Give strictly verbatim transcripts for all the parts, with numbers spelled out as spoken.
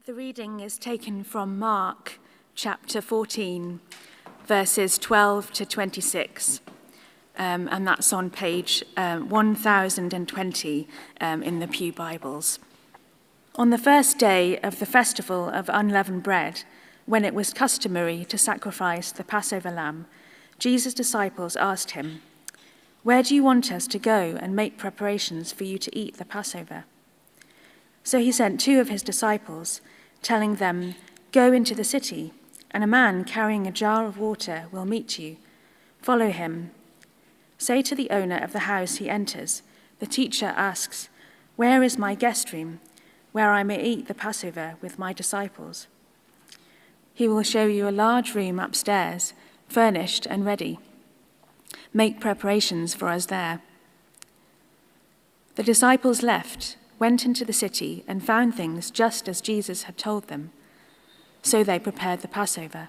The reading is taken from Mark chapter fourteen, verses twelve to twenty-six, um, and that's on page um, one thousand twenty um, in the Pew Bibles. On the first day of the festival of unleavened bread, when it was customary to sacrifice the Passover lamb, Jesus' disciples asked him, "Where do you want us to go and make preparations for you to eat the Passover?" So he sent two of his disciples, telling them, "Go into the city, and a man carrying a jar of water will meet you. Follow him. Say to the owner of the house he enters, 'The teacher asks, where is my guest room, where I may eat the Passover with my disciples?' He will show you a large room upstairs, furnished and ready. Make preparations for us there." The disciples left, went into the city, and found things just as Jesus had told them. So they prepared the Passover.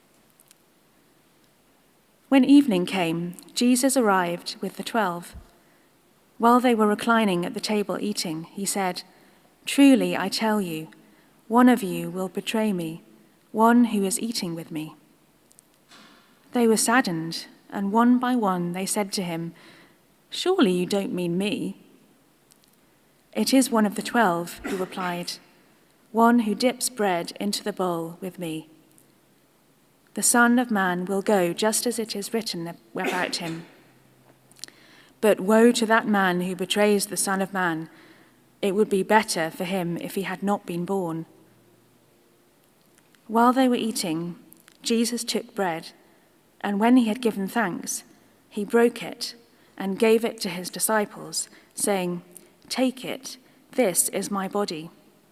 When evening came, Jesus arrived with the twelve. While they were reclining at the table eating, he said, "Truly, I tell you, one of you will betray me, one who is eating with me." They were saddened, and one by one they said to him, "Surely you don't mean me?" "It is one of the twelve," he replied, "one who dips bread into the bowl with me. The Son of Man will go just as it is written about him. But woe to that man who betrays the Son of Man. It would be better for him if he had not been born." While they were eating, Jesus took bread, and when he had given thanks, he broke it and gave it to his disciples, saying, "Take it, this is my body."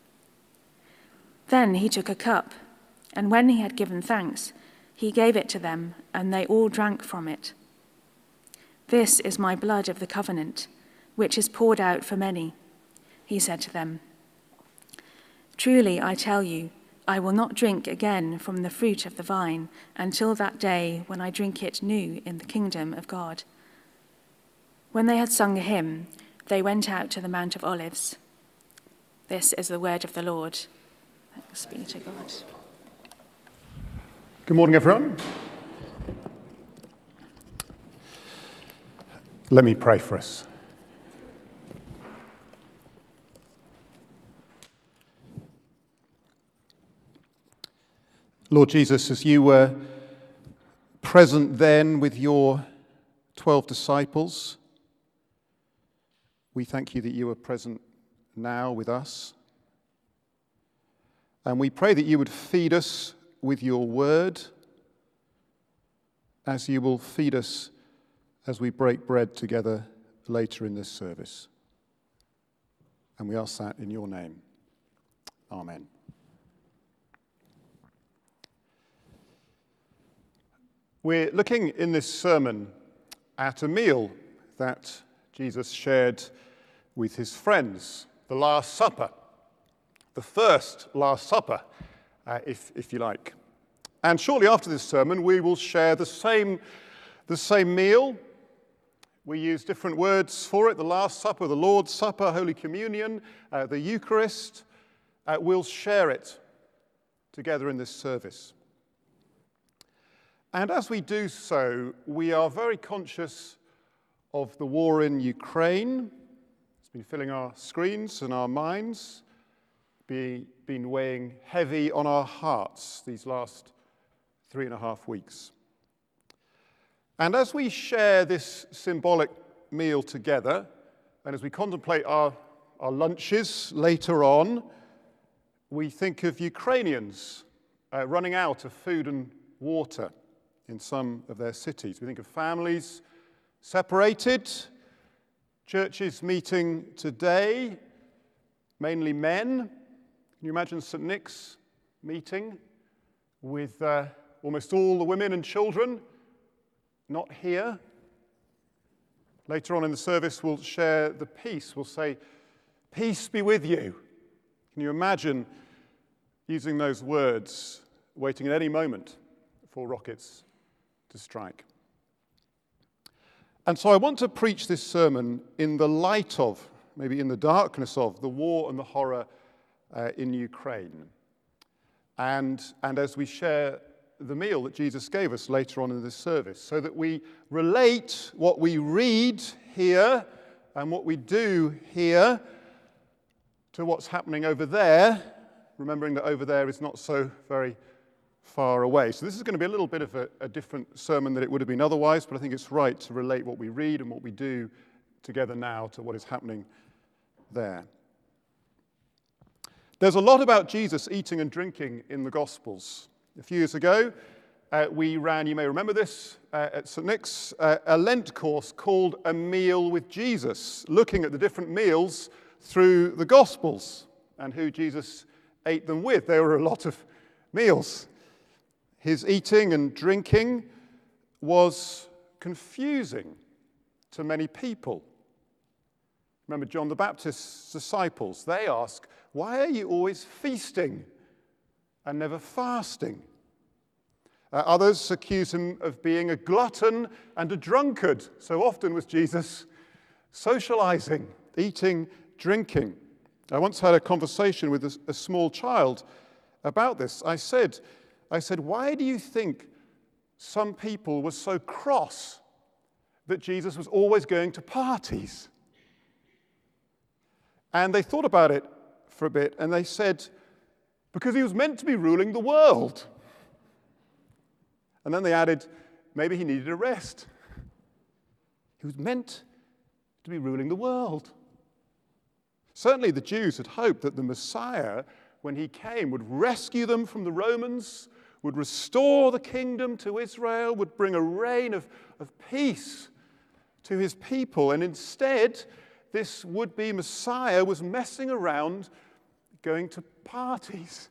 Then he took a cup, and when he had given thanks, he gave it to them, and they all drank from it. "This is my blood of the covenant, which is poured out for many," he said to them. "Truly, I tell you, I will not drink again from the fruit of the vine until that day when I drink it new in the kingdom of God." When they had sung a hymn, they went out to the Mount of Olives. This is the word of the Lord. Thanks be to God. Good morning, everyone. Let me pray for us. Lord Jesus, as you were present then with your twelve disciples, we thank you that you are present now with us. And we pray that you would feed us with your word, as you will feed us as we break bread together later in this service. And we ask that in your name. Amen. We're looking in this sermon at a meal that Jesus shared with his friends, the Last Supper, the first Last Supper, uh, if, if you like. And shortly after this sermon, we will share the same, the same meal. We use different words for it: the Last Supper, the Lord's Supper, Holy Communion, uh, the Eucharist. Uh, we'll share it together in this service. And as we do so, we are very conscious of the war in Ukraine. It's been filling our screens and our minds, be, been weighing heavy on our hearts these last three and a half weeks. And as we share this symbolic meal together, and as we contemplate our, our lunches later on, we think of Ukrainians uh, running out of food and water in some of their cities. We think of families separated, churches meeting today, mainly men. Can you imagine Saint Nick's meeting with uh, almost all the women and children not here? Later on in the service, we'll share the peace. We'll say, "Peace be with you." Can you imagine using those words, waiting at any moment for rockets to strike? And so I want to preach this sermon in the light of, maybe in the darkness of, the war and the horror uh, in Ukraine. and, and as we share the meal that Jesus gave us later on in this service, so that we relate what we read here and what we do here to what's happening over there, remembering that over there is not so very far away. So this is going to be a little bit of a, a different sermon than it would have been otherwise, but I think it's right to relate what we read and what we do together now to what is happening there. There's a lot about Jesus eating and drinking in the Gospels. A few years ago, uh, we ran, you may remember this, uh, at Saint Nick's, uh, a Lent course called A Meal with Jesus, looking at the different meals through the Gospels and who Jesus ate them with. There were a lot of meals. His eating and drinking was confusing to many people. Remember John the Baptist's disciples, they ask, why are you always feasting and never fasting? Uh, others accuse him of being a glutton and a drunkard. So often was Jesus socializing, eating, drinking. I once had a conversation with a, a small child about this. I said, I said, why do you think some people were so cross that Jesus was always going to parties? And they thought about it for a bit, and they said, because he was meant to be ruling the world. And then they added, maybe he needed a rest. He was meant to be ruling the world. Certainly the Jews had hoped that the Messiah, when he came, would rescue them from the Romans, would restore the kingdom to Israel, would bring a reign of, of peace to his people. And instead, this would-be Messiah was messing around, going to parties.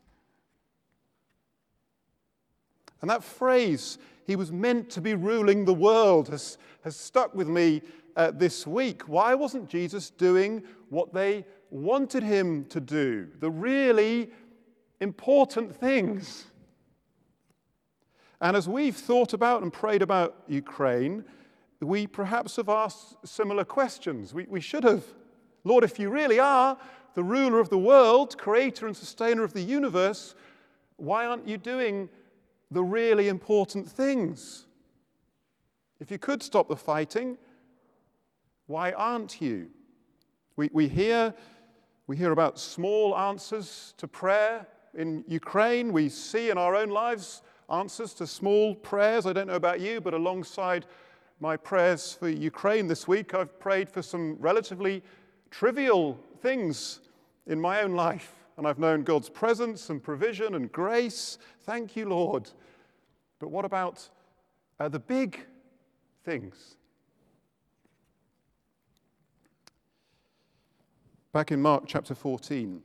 And that phrase, he was meant to be ruling the world, has, has stuck with me uh, this week. Why wasn't Jesus doing what they wanted him to do? The really important things. And as we've thought about and prayed about Ukraine, we perhaps have asked similar questions. We, we should have. Lord, if you really are the ruler of the world, creator and sustainer of the universe, why aren't you doing the really important things? If you could stop the fighting, why aren't you? We, we, hear, we hear about small answers to prayer in Ukraine. We see in our own lives answers to small prayers. I don't know about you, but alongside my prayers for Ukraine this week, I've prayed for some relatively trivial things in my own life. And I've known God's presence and provision and grace. Thank you, Lord. But what about uh, the big things? Back in Mark chapter fourteen,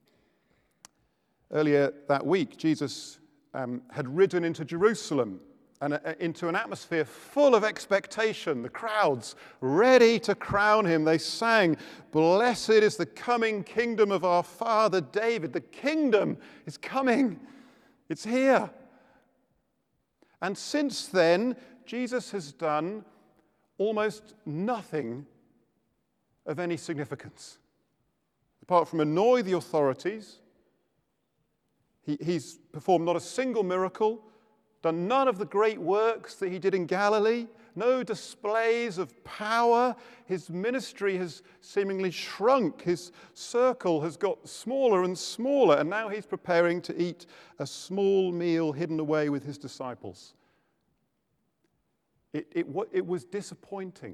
earlier that week, Jesus um, had ridden into Jerusalem and uh, into an atmosphere full of expectation. The crowds ready to crown him. They sang, "Blessed is the coming kingdom of our father David." The kingdom is coming. It's here. And since then, Jesus has done almost nothing of any significance. Apart from annoy the authorities, he, he's performed not a single miracle, done none of the great works that he did in Galilee, no displays of power. His ministry has seemingly shrunk. His circle has got smaller and smaller, and now he's preparing to eat a small meal hidden away with his disciples. It, it, it was disappointing.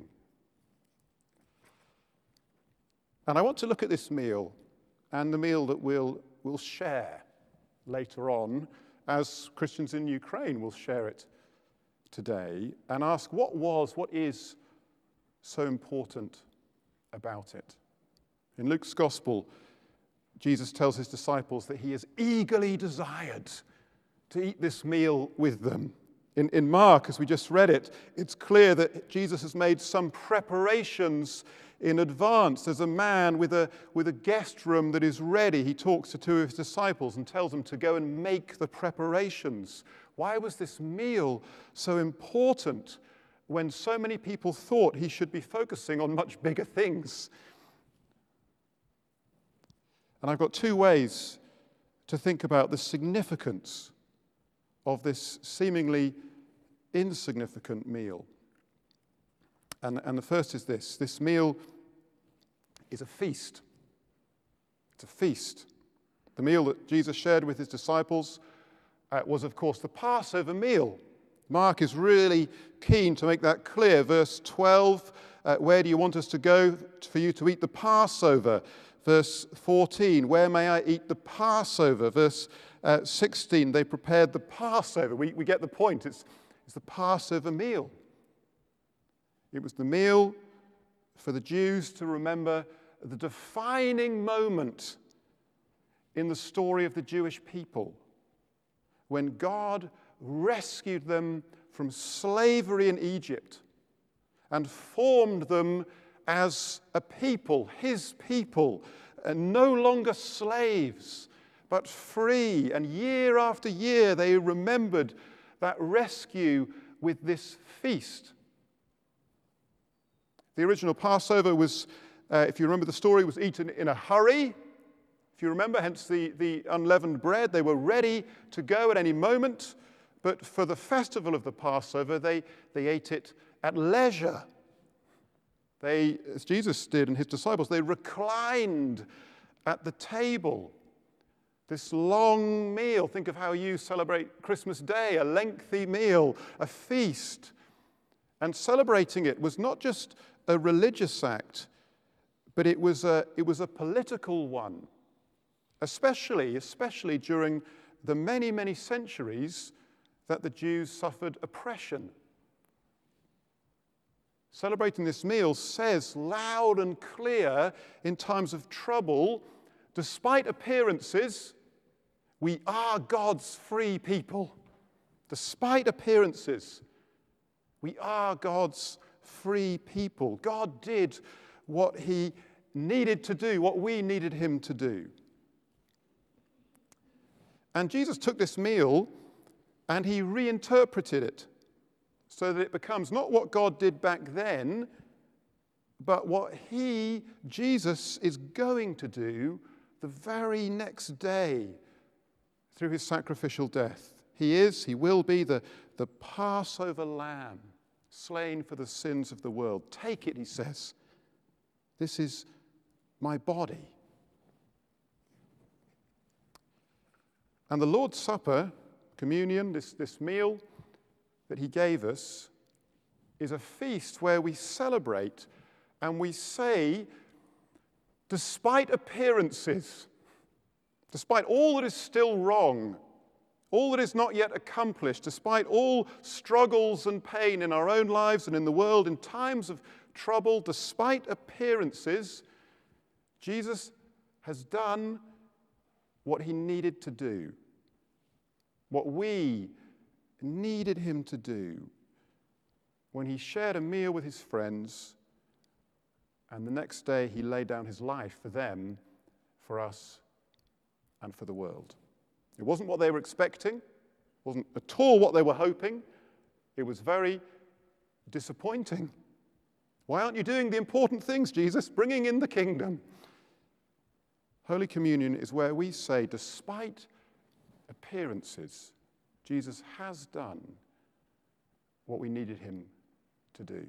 And I want to look at this meal and the meal that we'll, we'll share later on as Christians in Ukraine will share it today, and ask what was, what is so important about it. In Luke's Gospel, Jesus tells his disciples that he has eagerly desired to eat this meal with them. In, in Mark, as we just read it, it's clear that Jesus has made some preparations in advance. There's a man with a, with a guest room that is ready. He talks to two of his disciples and tells them to go and make the preparations. Why was this meal so important when so many people thought he should be focusing on much bigger things? And I've got two ways to think about the significance of this seemingly insignificant meal. And, and the first is this. This meal is a feast. It's a feast. The meal that Jesus shared with his disciples uh, was, of course, the Passover meal. Mark is really keen to make that clear. Verse twelve, uh, where do you want us to go for you to eat the Passover? Verse fourteen, where may I eat the Passover? Verse uh, sixteen, they prepared the Passover. We, we get the point. It's, it's the Passover meal. It was the meal for the Jews to remember the defining moment in the story of the Jewish people when God rescued them from slavery in Egypt and formed them as a people, his people, and no longer slaves, but free. And year after year, they remembered that rescue with this feast. The original Passover was, uh, if you remember the story, was eaten in a hurry. If you remember, hence the, the unleavened bread. They were ready to go at any moment. But for the festival of the Passover, they, they ate it at leisure. They, as Jesus did and his disciples, they reclined at the table. This long meal. Think of how you celebrate Christmas Day, a lengthy meal, a feast. And celebrating it was not just a religious act, but it was a, it was a political one, especially, especially during the many, many centuries that the Jews suffered oppression. Celebrating this meal says loud and clear in times of trouble, despite appearances, we are God's free people. Despite appearances, we are God's free people. God did what he needed to do, what we needed him to do. And Jesus took this meal and he reinterpreted it so that it becomes not what God did back then, but what he, Jesus, is going to do the very next day through his sacrificial death. He is, he will be the, the Passover lamb slain for the sins of the world. Take it, he says. This is my body. And the Lord's Supper, communion, this, this meal that he gave us, is a feast where we celebrate and we say, despite appearances, despite all that is still wrong, all that is not yet accomplished, despite all struggles and pain in our own lives and in the world, in times of trouble, despite appearances, Jesus has done what he needed to do, what we needed him to do when he shared a meal with his friends, and the next day he laid down his life for them, for us, and for the world. It wasn't what they were expecting, it wasn't at all what they were hoping. It was very disappointing. Why aren't you doing the important things, Jesus? Bringing in the kingdom. Holy Communion is where we say, despite appearances, Jesus has done what we needed him to do.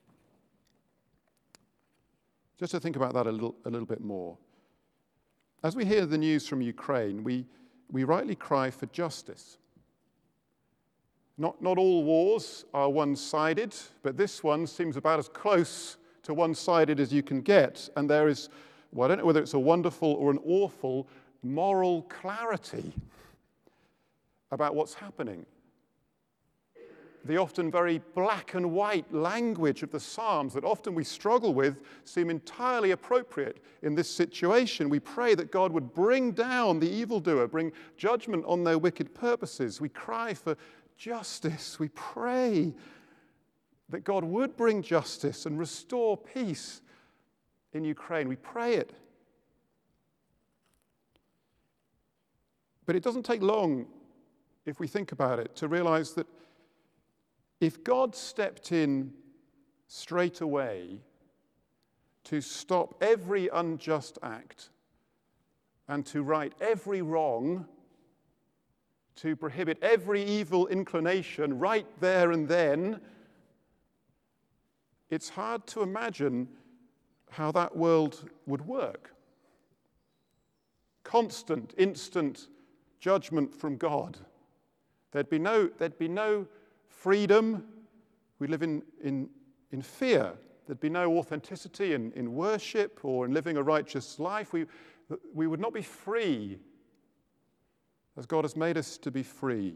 Just to think about that a little, a little bit more. As we hear the news from Ukraine, we, we rightly cry for justice. Not, not all wars are one-sided, but this one seems about as close to one-sided as you can get. And there is, well, I don't know whether it's a wonderful or an awful moral clarity about what's happening. The often very black and white language of the Psalms that often we struggle with seem entirely appropriate in this situation. We pray that God would bring down the evildoer, bring judgment on their wicked purposes. We cry for justice. We pray that God would bring justice and restore peace in Ukraine. We pray it. But it doesn't take long, if we think about it, to realize that if God stepped in straight away to stop every unjust act, and to right every wrong, to prohibit every evil inclination right there and then, it's hard to imagine how that world would work. Constant, instant judgment from God. There'd be no, there'd be no freedom. We live in, in, in fear. There'd be no authenticity in, in worship or in living a righteous life. We, we would not be free as God has made us to be free.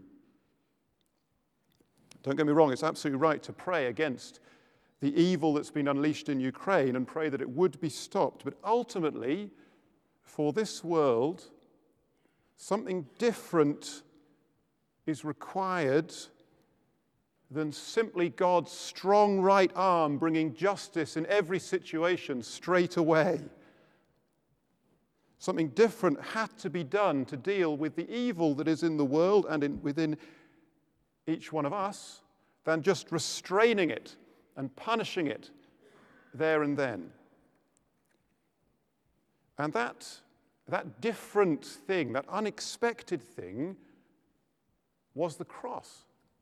Don't get me wrong, it's absolutely right to pray against the evil that's been unleashed in Ukraine and pray that it would be stopped. But ultimately, for this world, something different is required than simply God's strong right arm bringing justice in every situation straight away. Something different had to be done to deal with the evil that is in the world and in, within each one of us than just restraining it and punishing it there and then. And that, that different thing, that unexpected thing, was the cross,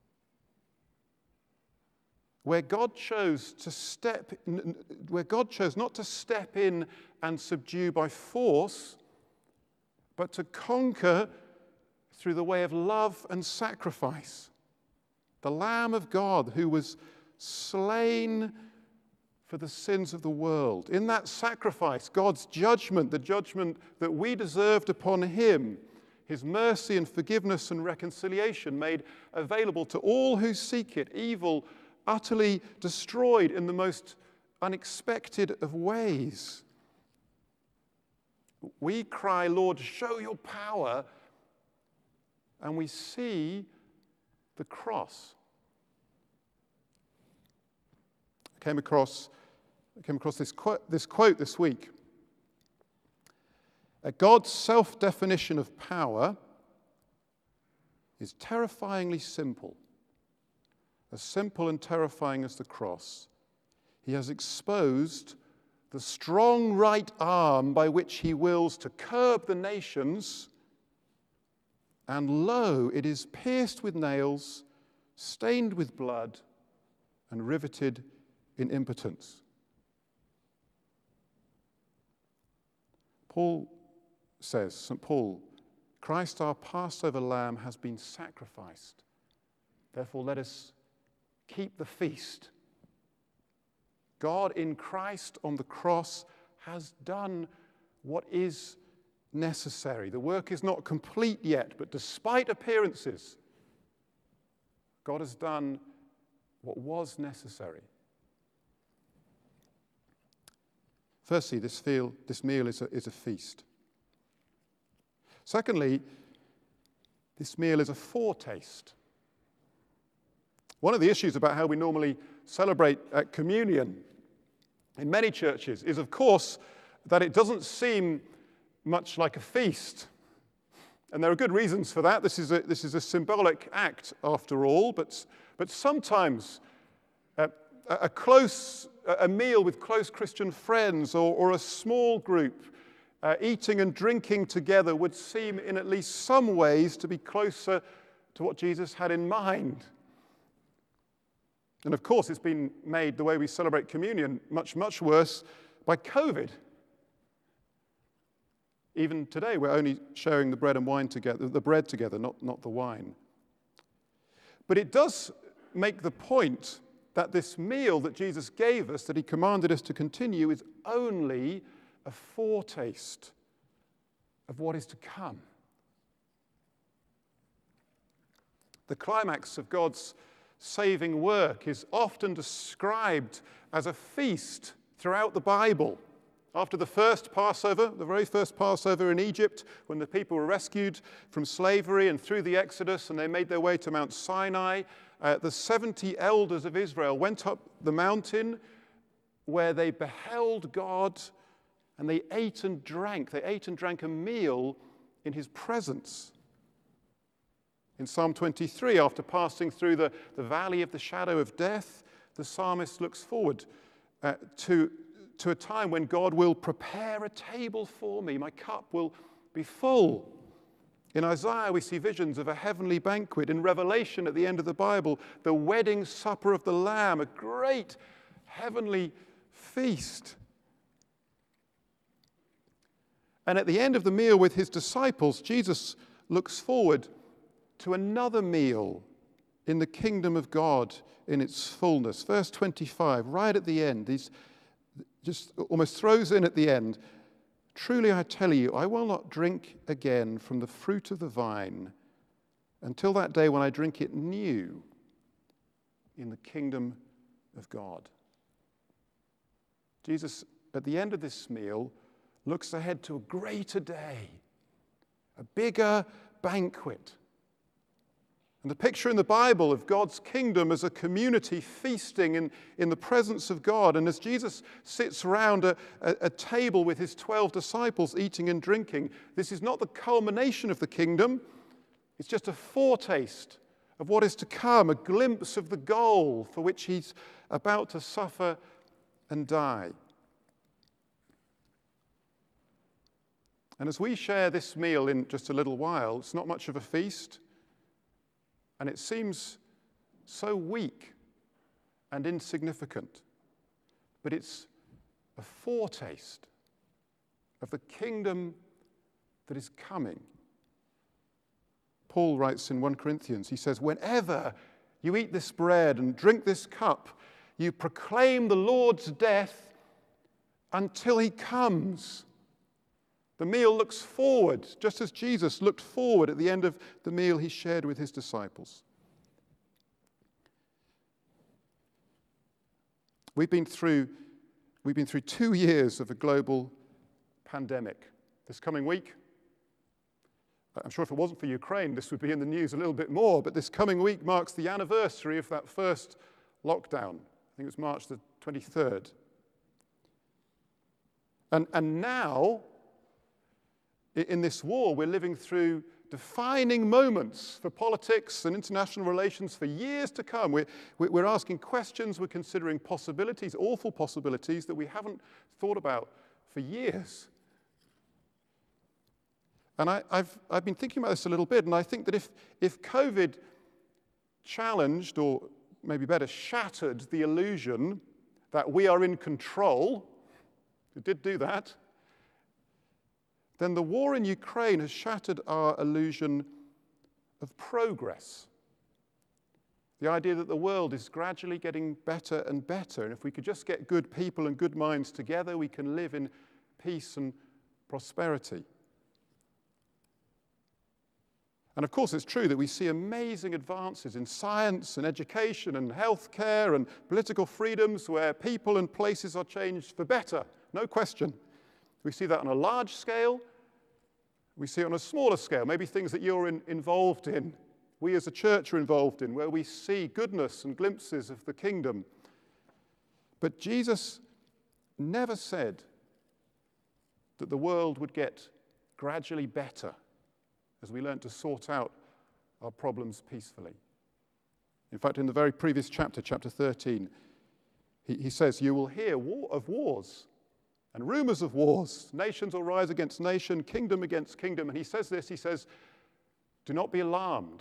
where God chose to step, where God chose not to step in and subdue by force, but to conquer through the way of love and sacrifice. The Lamb of God who was slain for the sins of the world. In that sacrifice, God's judgment, the judgment that we deserved upon him, his mercy and forgiveness and reconciliation made available to all who seek it, evil utterly destroyed in the most unexpected of ways. We cry, Lord, show your power, and we see the cross. I came across, I came across this, quote, this quote this week. God's self-definition of power is terrifyingly simple. As simple and terrifying as the cross. He has exposed the strong right arm by which he wills to curb the nations, and lo, it is pierced with nails, stained with blood, and riveted in impotence. Paul says, Saint Paul, Christ our Passover lamb has been sacrificed. Therefore let us keep the feast. God in Christ on the cross has done what is necessary. The work is not complete yet, but despite appearances, God has done what was necessary. Firstly, this, feel, this meal is a, is a feast. Secondly, this meal is a foretaste. One of the issues about how we normally celebrate at communion in many churches is, of course, that it doesn't seem much like a feast. And there are good reasons for that. This is a, this is a symbolic act, after all, but, but sometimes uh, a close, a meal with close Christian friends or, or a small group uh, eating and drinking together would seem in at least some ways to be closer to what Jesus had in mind. And of course, it's been made, the way we celebrate communion, much, much worse by COVID. Even today, we're only sharing the bread and wine together, the bread together, not, not the wine. But it does make the point that this meal that Jesus gave us, that he commanded us to continue, is only a foretaste of what is to come. The climax of God's saving work is often described as a feast throughout the Bible. After the first Passover, the very first Passover in Egypt, when the people were rescued from slavery and through the Exodus and they made their way to Mount Sinai, uh, the seventy elders of Israel went up the mountain where they beheld God and they ate and drank. They ate and drank a meal in his presence. In Psalm twenty-three, after passing through the, the valley of the shadow of death, the psalmist looks forward uh, to, to a time when God will prepare a table for me. My cup will be full. In Isaiah, we see visions of a heavenly banquet. In Revelation, at the end of the Bible, the wedding supper of the Lamb, a great heavenly feast. And at the end of the meal with his disciples, Jesus looks forward to another meal in the kingdom of God in its fullness. Verse twenty-five, right at the end, he's just almost throws in at the end, "Truly I tell you, I will not drink again from the fruit of the vine until that day when I drink it new in the kingdom of God." Jesus, at the end of this meal, looks ahead to a greater day, a bigger banquet. And the picture in the Bible of God's kingdom as a community feasting in, in the presence of God. And as Jesus sits around a, a, a table with his twelve disciples eating and drinking, this is not the culmination of the kingdom. It's just a foretaste of what is to come, a glimpse of the goal for which he's about to suffer and die. And as we share this meal in just a little while, it's not much of a feast. And it seems so weak and insignificant. But it's a foretaste of the kingdom that is coming. Paul writes in First Corinthians, he says, "Whenever you eat this bread and drink this cup, you proclaim the Lord's death until he comes." The meal looks forward, just as Jesus looked forward at the end of the meal he shared with his disciples. We've been through, we've been through two years of a global pandemic. This coming week, I'm sure if it wasn't for Ukraine, this would be in the news a little bit more, but this coming week marks the anniversary of that first lockdown. I think it was March the twenty-third. And, and now, in this war, we're living through defining moments for politics and international relations for years to come. We're, we're asking questions, we're considering possibilities, awful possibilities that we haven't thought about for years. And I, I've, I've been thinking about this a little bit, and I think that if, if COVID challenged, or maybe better, shattered the illusion that we are in control, it did do that, then the war in Ukraine has shattered our illusion of progress. The idea that the world is gradually getting better and better, and if we could just get good people and good minds together, we can live in peace and prosperity. And of course, it's true that we see amazing advances in science and education and healthcare and political freedoms where people and places are changed for better, no question. We see that on a large scale. We see it on a smaller scale, maybe things that you're in, involved in, we as a church are involved in, where we see goodness and glimpses of the kingdom. But Jesus never said that the world would get gradually better as we learn to sort out our problems peacefully. In fact, in the very previous chapter, chapter thirteen, he, he says, "You will hear war of wars and rumors of wars. Nations will rise against nation, kingdom against kingdom." And he says this, he says, "Do not be alarmed."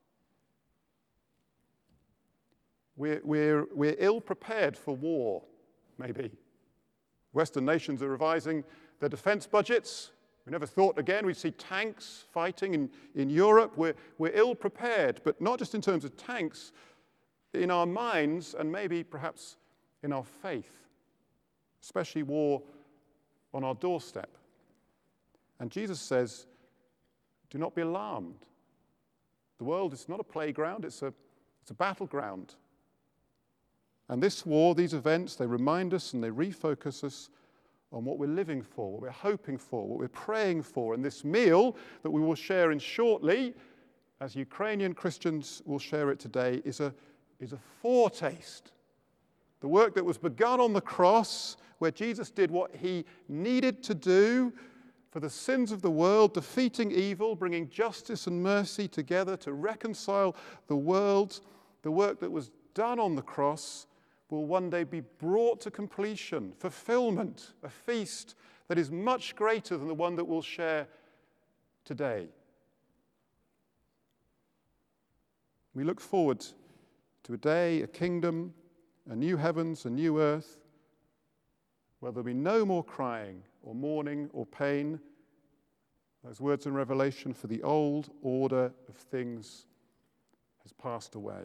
We're, we're, we're ill prepared for war, maybe. Western nations are revising their defense budgets. We never thought again we'd see tanks fighting in, in Europe. We're, we're ill prepared, but not just in terms of tanks, in our minds and maybe perhaps in our faith, especially war on our doorstep. And Jesus says, do not be alarmed. The world is not a playground, it's a, it's a battleground. And this war, these events, they remind us and they refocus us on what we're living for, what we're hoping for, what we're praying for. And this meal that we will share in shortly, as Ukrainian Christians will share it today, is a, is a foretaste. The work that was begun on the cross, where Jesus did what he needed to do for the sins of the world, defeating evil, bringing justice and mercy together to reconcile the world. The work that was done on the cross will one day be brought to completion, fulfillment, a feast that is much greater than the one that we'll share today. We look forward to a day, a kingdom, a new heavens, a new earth, where there'll be no more crying or mourning or pain. Those words in Revelation, for the old order of things has passed away.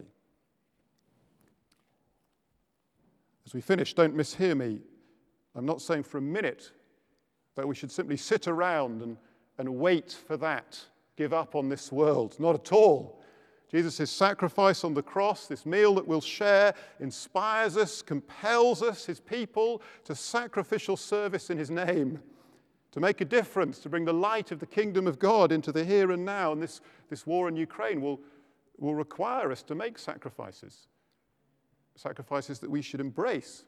As we finish, don't mishear me. I'm not saying for a minute that we should simply sit around and, and wait for that, give up on this world. Not at all. Jesus' sacrifice on the cross, this meal that we'll share, inspires us, compels us, his people, to sacrificial service in his name, to make a difference, to bring the light of the kingdom of God into the here and now. And this, this war in Ukraine will, will require us to make sacrifices, sacrifices that we should embrace.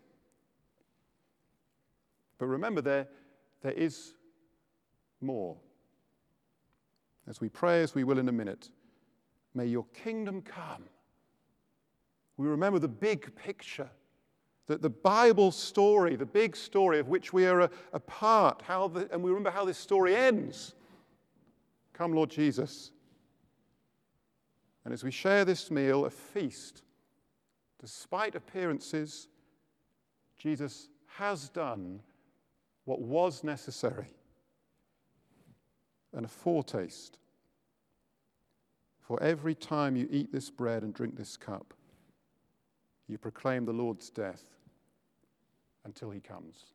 But remember, there, there is more. As we pray, as we will in a minute, may your kingdom come. We remember the big picture, that the Bible story, the big story of which we are a, a part, how the, and we remember how this story ends. Come, Lord Jesus. And as we share this meal, a feast, despite appearances, Jesus has done what was necessary, and a foretaste. For every time you eat this bread and drink this cup, you proclaim the Lord's death until he comes.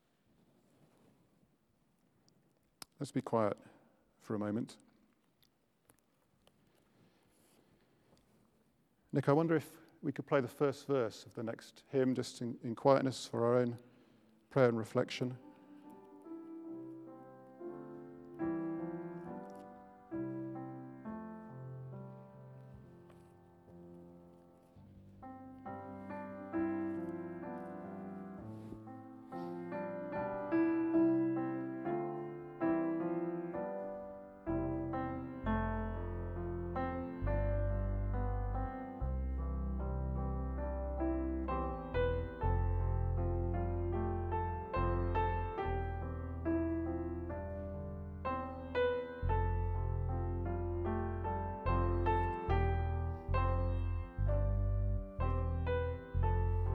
Let's be quiet for a moment. Nick, I wonder if we could play the first verse of the next hymn just in, in quietness for our own prayer and reflection.